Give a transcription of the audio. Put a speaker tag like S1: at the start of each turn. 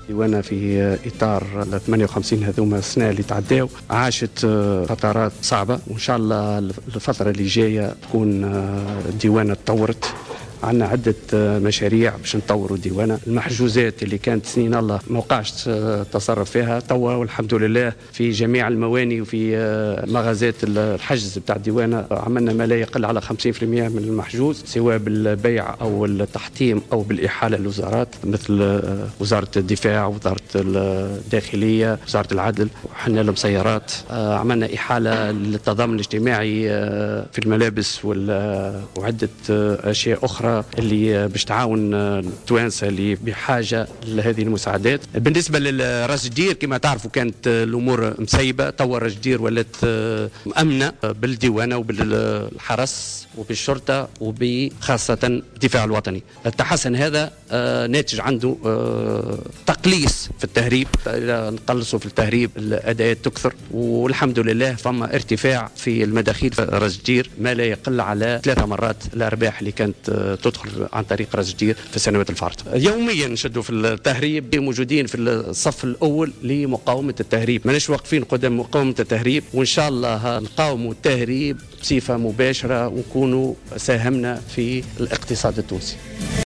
S1: وانا في اطار 58 هذوما السنه اللي تعداو عاشت فترات صعبه، وان شاء الله الفتره اللي جايه تكون الديوانه تطورت. عندنا عدة مشاريع باش نطوروا الديوانة. المحجوزات اللي كانت سنين الله ما وقعش تصرف فيها توا والحمد لله في جميع المواني وفي مغازات الحجز بتاع الديوانة عملنا ما لا يقل على 50% من المحجوز، سواء بالبيع أو التحطيم أو بالإحالة للوزارات مثل وزارة الدفاع، وزارة الداخلية، وزارة العدل، وحنا المسيرات. عملنا إحالة للتضامن الاجتماعي في الملابس وعدة أشياء أخرى اللي باش تعاون التوانسة اللي بحاجة لهذه المساعدات. بالنسبة للراس جدير كما تعرفوا كانت الأمور مسيبة، توا راس جدير ولات مأمنة بالديوانة وبالحرس وبالشرطة وبخاصة الدفاع الوطني. التحسن هذا ناتج عنده تقليص في التهريب، نقلصوا في التهريب الأداءات تكثر، والحمد لله فما ارتفاع في المداخيل في راس جدير ما لا يقل على 3 مرات الأرباح اللي كانت تدخل عن طريق راس جدير في السنوات الفارطة. يوميا نشدوا في التهريب، موجودين في الصف الأول لمقاومة التهريب، ماناش واقفين قدام مقاومة التهريب، وإن شاء الله نقاوموا التهريب بصفة مباشرة ونكونوا ساهمنا في الاقتصاد التونسي.